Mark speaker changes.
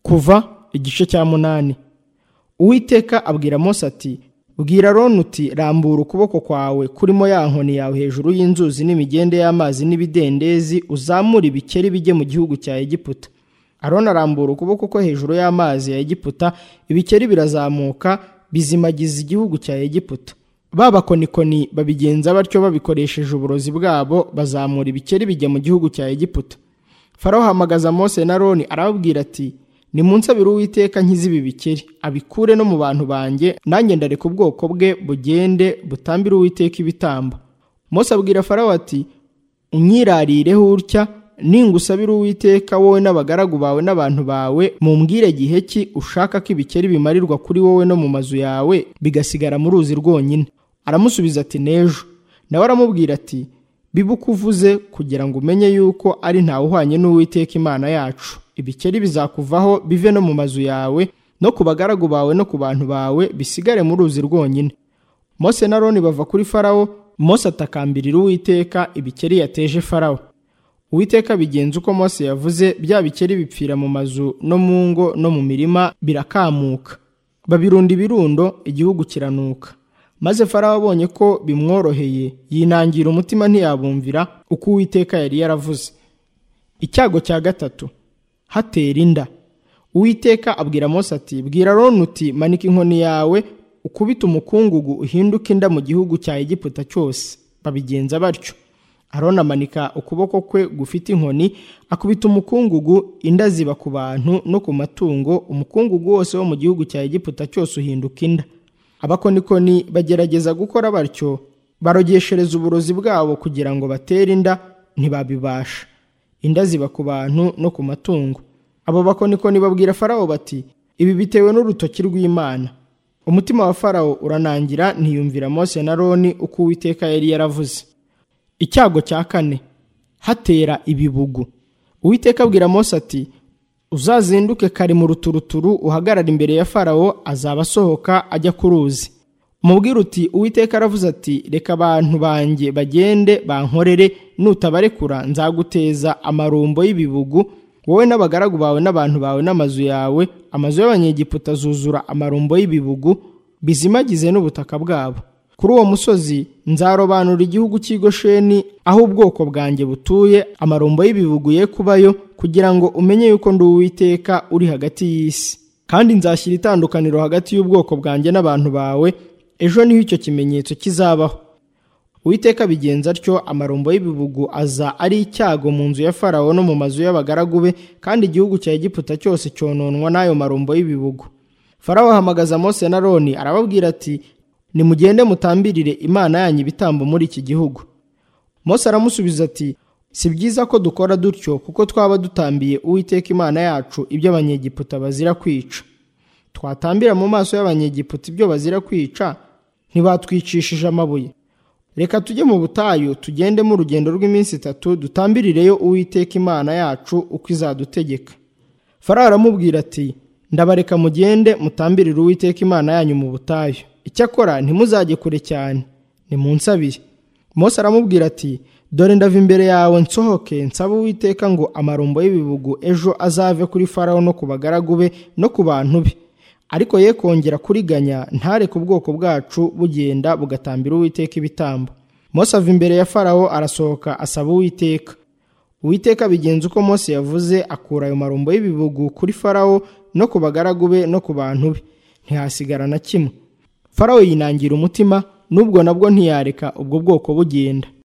Speaker 1: Kuva igice cya 8. Uwiteka abwira Mose ati, bwira Aroni uti, rambura ukuboko kwawe kurimo ya nkoni yawe hejuru y'inzuzi n'imigende y'amazi n'ibidendezi, uzamura ibikeri bijye mu gihugu cya Egiputa. Aroni arambura ukuboko ko hejuru y'amazi ya Egiputa, ibikeri birazamuka bizimagiza igihugu cya Egiputa. Ba bakonikoni babigenza batyo babikoresheje uburozi bwabo, bazamura ibikeri bijya mu gihugu cya Egiputa. Farawo ahamagaza Mose na Aroni arababwira ati, nimunsabire Uwiteka nkize ibi bikeri, abikure no mu bantu banjye, nanjye ndareka ubwoko bwe bugende butambire Uwiteka ibitambo. Mose abwira Farawo ati, unyirarireho utya, ningusabira Uwiteka wowe n'abagaragu bawe n'abantu bawe, mumbwire gihe ki ushaka ko ibikeri bimarirwa kuri wowe no mu mazu yawe bigasigara mu ruzi rwonyine. Aramusubiza ati, nejo. Nawe aramubwira ati, bibuka uvuze kugira ngo umenye yuko ari ntawe uhwanye n'Uwiteka Imana yacu. Ibikeri bizakuvaho bive no mu mazu yawe no ku bagaragu bawe no ku bantu bawe, bisigare mu ruzi rwonyine. Mose na Aroni bava kuri Farawo. Mose atakambirira Uwiteka ibikeri yateje Farawo. Uwiteka bigenza uko Mose yavuze, bya bikeri bipfira mu mazu no mu ngo no mu mirima, birakamuka. Babirunda ibirundo, igihugu kiranuka. Maze Farawo abonye ko bimworoheye, yinangira umutima ntiyabumvira uko Uwiteka yari yaravuze. Icyago cya 3. Hatera inda. Uwiteka abwira Mose ati, bwira Aroni uti, manika inkoni yawe ukubita umukungugu uhinduke inda mu gihugu cya Egiputa cyose. Babigenza batyo. Aroni amanika ukuboko kwe gufite inkoni, akubita umukungugu, inda ziba ku bantu no ku matungo, umukungugu wose wo mu gihugu cya Egiputa cyose uhinduka inda. Abakonikoni bagerageza gukora batyo, barogeshereza uburozi bwabo kugira ngo batere inda, ntibabibasha. Inda ziba ku bantu no ku matungo. Abo bakonikoni babwira Farawo bati, ibi bitewe n'urutoki rw'Imana. Umutima wa Farawo uranangira, ntiyumvira Mose na Aroni uko Uwiteka yari yaravuze. Icyago cya 4. Hatera ibibugu. Uwiteka abwira Mose ati, uzazinduke kare mu ruturuturu, uhagarara imbere ya Farawo, azaba asohoka ajya ku ruzi. Umubwire uti, Uwiteka aravuze ati, reka abantu banjye bagende bankorere, nutabarekura nzaguteza amarumbo y'ibibugu, wowe n'abagaragu bawe n'abantu bawe n'amazu yawe. Amazu y'Abanyegiputa azuzura amarumbo y'ibibugu, bizimagize n'ubutaka bwabo. Kuri uwo musozi nzarobanura igihugu cy'i Gosheni, aho ubwoko bwanjye butuye, amarumbo y'ibibugu ye kubayo, kugira ngo umenye yuko ndi Uwiteka uri hagati y'isi. Kandi nzashyira itandukaniro hagati y'ubwoko bwanjye n'abantu bawe, ejo niho icyo kimenyetso kizabaho. Uwiteka bigenza atyo, amarumbo y'ibibugu aza ari icyago mu nzu ya Farawo no mu mazu y'abagaragu be, kandi igihugu cya Egiputa cyose cyononwa n'ayo marumbo y'ibibugu. Farawo ahamagaza Mose na Aroni arababwira ati, nimugende mutambirire Imana yanyu ibitambo muri iki gihugu. Mose aramusubiza ati, si byiza ko dukora dutyo, kuko twaba dutambiye Uwiteka Imana yacu ibyo Abanyegiputa bazira kwica. Twatambira mu maso y'Abanyegiputa ibyo bazira kwica, ntibatwicishije amabuye. Reka tujye mu butayu, tugendemo urugendo rw'iminsi 3, dutambirireyo Uwiteka Imana yacu uko izadutegeka. Farawo aramubwira ati, ndabareka mugende mutambirire Uwiteka Imana yanyu mu butayu. Icyakora ntimuzajye kure cyane, nimunsabire. Mose aramubwira ati, dore ndava imbere yawe nsohoke, nsaba Uwiteka ngo amarumbo y'ibibugu ejo azave kuri Farawo no ku bagaragu be no ku bantu be, ariko ye kongera kuriganya, ntareke ubwoko bwacu bugenda bugatambira Uwiteka ibitambo. Mose ava imbere ya Farawo, arasohoka asaba Uwiteka. Uwiteka bigenza uko Mose yavuze, akura ayo marumbo y'ibibugu kuri Farawo no ku bagaragu be no ku bantu be, ntihasigara na kimwe. Farawo yinangira umutima, nubwo nabwo ntiyareka ubwo bwoko bugenda.